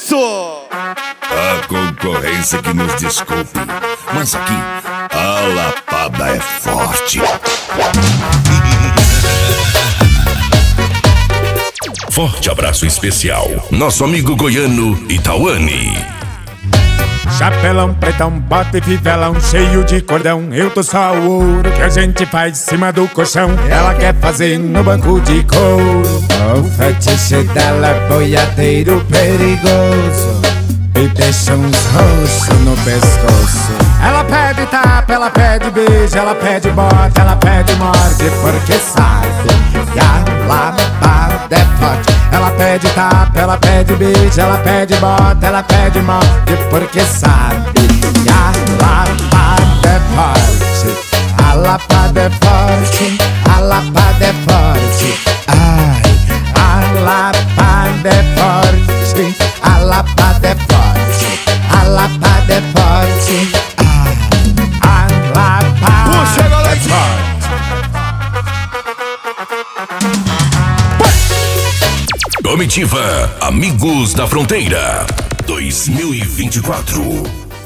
isso! A concorrência que nos desculpe, mas aqui a lapada é forte. Forte abraço especial, nosso amigo goiano Itaúani. Chapelão, pretão, bota e fivelão, cheio de cordão. Eu tô só o ouro que a gente faz em cima do colchão. Ela quer fazer no banco de couro. O fetiche dela é boiadeiro perigoso e deixa uns roxos no pescoço. Ela pede tapa, ela pede beijo, ela pede bota, ela pede morde, porque sabe que a lapada é forte. Ela pede tapa, ela pede beijo, ela pede bota, ela pede morde, porque sabe que a lapada é forte. A lapada é forte, a lapada é forte. Ai, a lapada é forte, a lapada é forte, a lapada é forte. A lapada é forte. Comitiva Amigos da Fronteira 2024.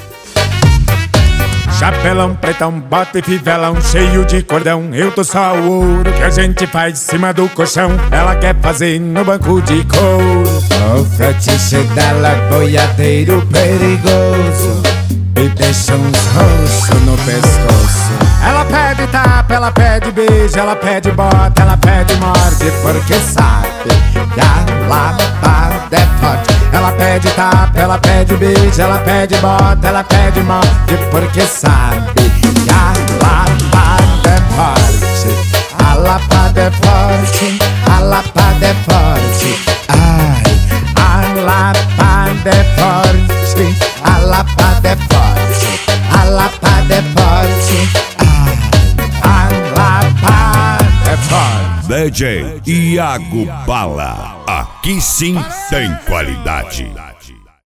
Chapelão, pretão, bota e fivelão, cheio de cordão. Eu tô só o ouro que a gente faz em cima do colchão. Ela quer fazer no banco de couro. O fetiche dela é boiadeiro perigoso e deixa uns roxos no pescoço. Ela pede tapa, ela pede beijo, ela pede bota, ela pede morde, porque sabe que a lapada é forte. Ela pede tapa, ela pede beijo, ela pede bota, ela pede morde, porque sabe que a lapada é forte. A lapada é forte, a lapada é forte. Ai, a lapada é forte, a lapada é forte, a lapada é forte. A lapada é forte. DJ Iago Bala, aqui sim tem qualidade.